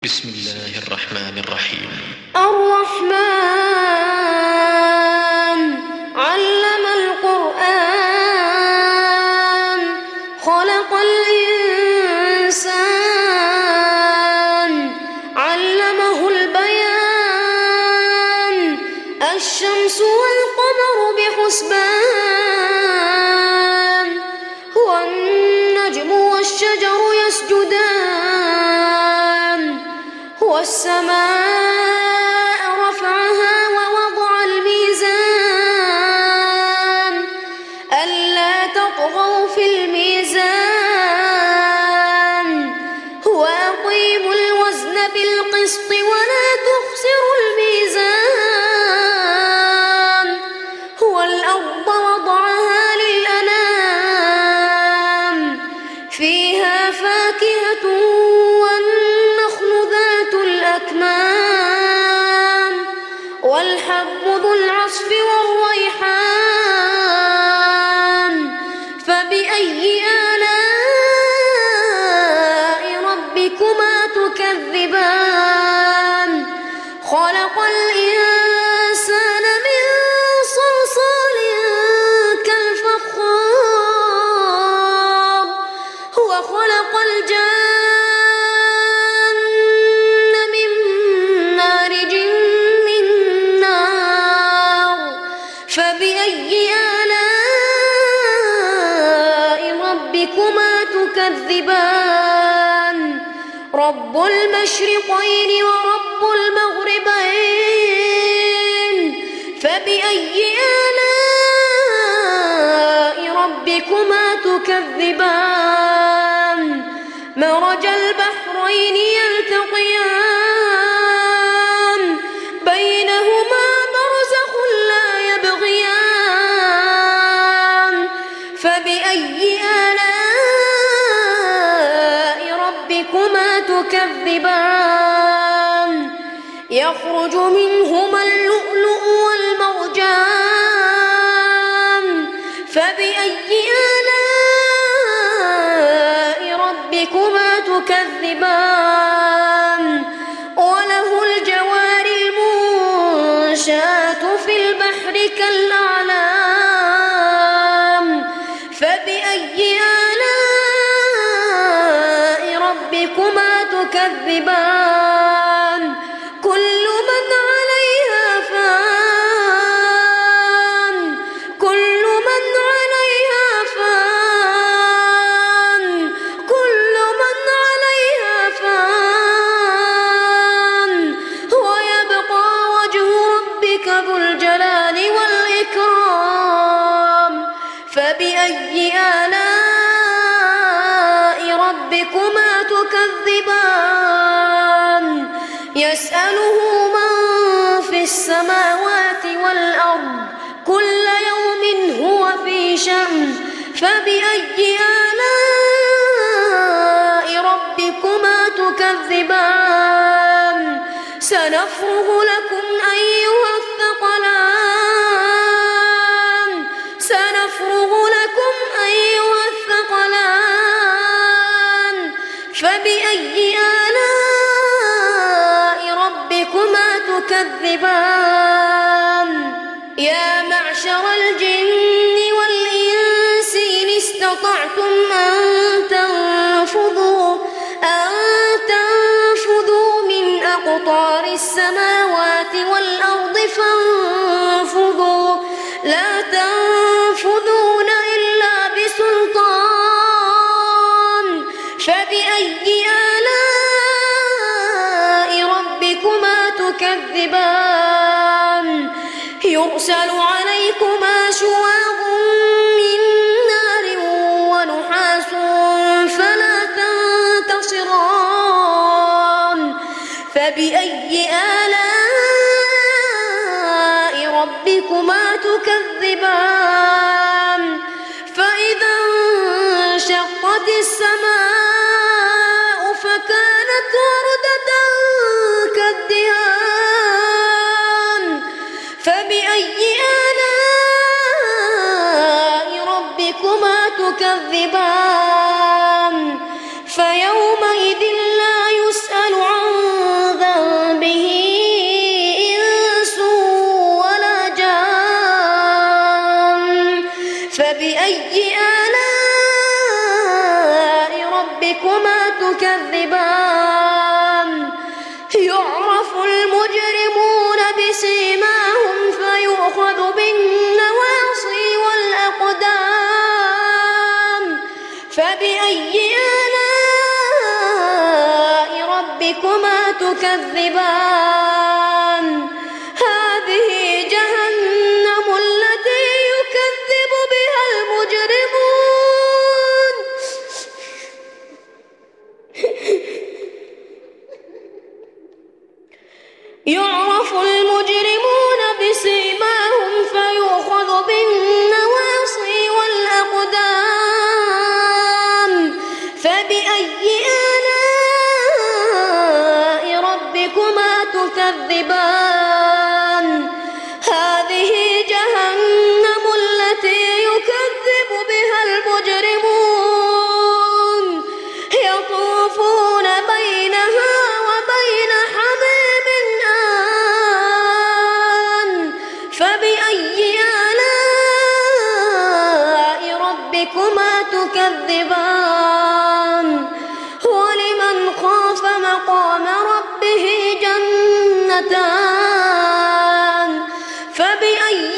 بسم الله الرحمن الرحيم. الرحمن علم القرآن خلق الإنسان علمه البيان الشمس والقمر بحسبان هو النجم والشجر يسجدان هو السماء رفعها ووضع الميزان ألا تطغوا في الميزان هو أقيم الوزن بالقسط ولا تخسروا الميزان هو الأرض وضعها للأنام فيها فاكهة والحب ذو العصف والريحان فبأي آلاء ربكما تكذبان خلق الإنسان من صلصال كالفخار هو خلق الجان فبأي آلاء ربكما تكذبان رب المشرقين ورب المغربين فبأي آلاء ربكما تكذبان مرج البحرين يلتقيان بينهما برزخ لا يبغيان فبأي آلاء ربكما تكذبان يخرج منهما اللؤلؤ والمرجان فبأي آلاء ربكما تكذبان وله الجوار المنشآت في البحر كالأعلام فبأي آلاء ربكما تكذبان كل من عليها فان كل من عليها فان كل من عليها فان ويبقى وجه ربك ذو الجلال والإكرام فبأي آلاء ربكما تكذبان يسأله من في السماوات والأرض كل يوم هو في شأن فبأي آلاء ربكما تكذبان سنفرغ لكم أيها الثقلان سنفرغ لكم أيها الثقلان فبأي آلاء ربكما تكذبان يا معشر الجن والإنس إن استطعتم أن تنفذوا من أقطار السماوات والأرض فانفذوا لا تنفذون إلا بسلطان فبأي آلاء ربكما تكذبان يرسل عليكما شواظ من نار ونحاس فلا تنتصران فبأي آلاء ربكما تكذبان فإذا انشقت السماء فكانت وردة كالدهان فبأي آلاء ربكما تكذبان فيومئذ لا يسأل عن فبأي آلاء ربكما تكذبان هذه جهنم التي يكذب بها المجرمون يعرف المجرمون بسيماهم فيؤخذ بالنواصي والأقدام فبأي آلاء ربكما تكذبان هذه جهنم التي يكذب بها المجرمون يطوفون بينها وبين حميم آن فبأي آلاء ربكما تكذبان ولمن خاف مقام ربه جنتان فبأي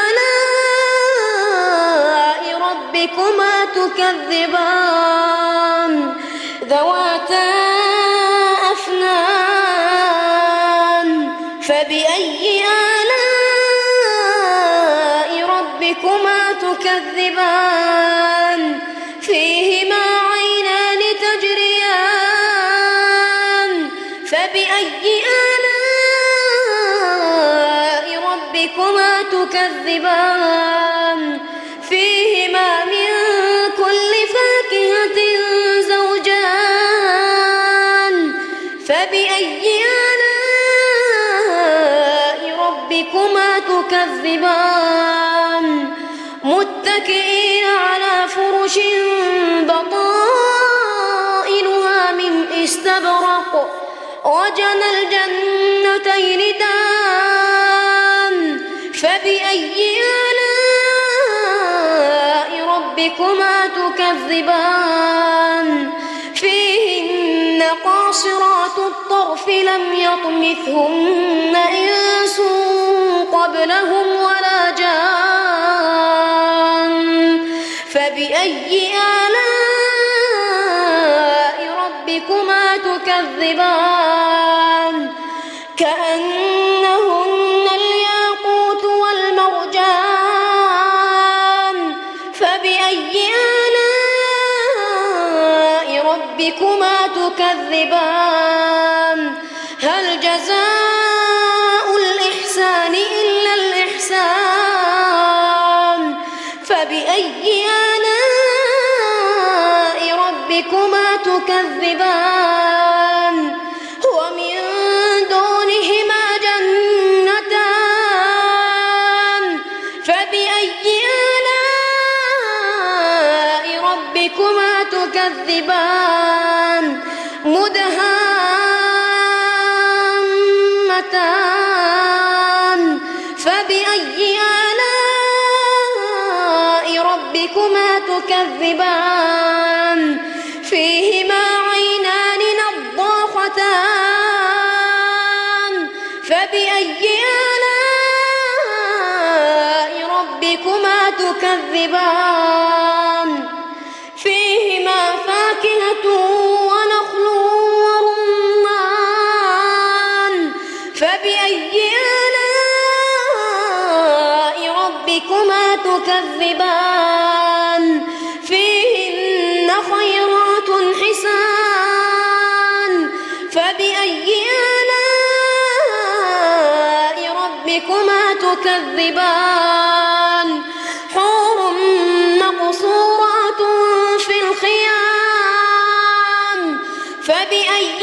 آلاء ربكما تكذبان ذواتا أفنان فبأي آلاء ربكما تكذبان فيهما عينان تجريان فبأي آلاء ربكما تكذبان فيهما من كل فاكهة زوجان فبأي آلاء ربكما تكذبان متكئين على فرش بطائنها من استبرق وجنى الجنتين دان فبأي آلاء ربكما تكذبان فيهن قاصرات الطرف لم يطمثهن إنس قبلهم ولا جان فبأي آلاء ربكما تكذبان كأنهن الياقوت والمرجان فبأي آلاء ربكما تكذبان هل جزاء الإحسان إلا الإحسان فبأي آلاء ربكما تكذبان ومن دونهما جنتان فبأي آلاء ربكما تكذبان مدهامتان فبأي آلاء ربكما تكذبان فيهما عينان نضاختان فبأي آلاء ربكما تكذبان فيهما فاكهة ونخل ورمان فبأي آلاء ربكما تكذبان فيهن خيرات حسان فبأي آلاء ربكما تكذبان حور مقصورات في الخيام فبأي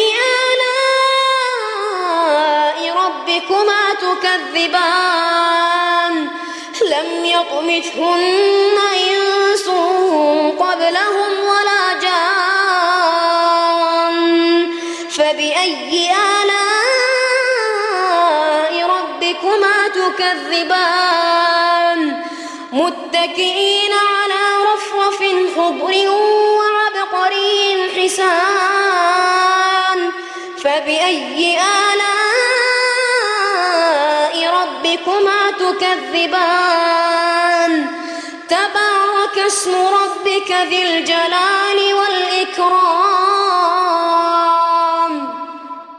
آلاء ربكما تكذبان لم يطمثهن إنس قبلهم ولا جان فبأي آلاء ربكما تكذبان متكئين على رفرف خضر وعبقري حسان فبأي آلاء ربكما تكذبان تبارك اسم ربك ذي الجلال والإكرام.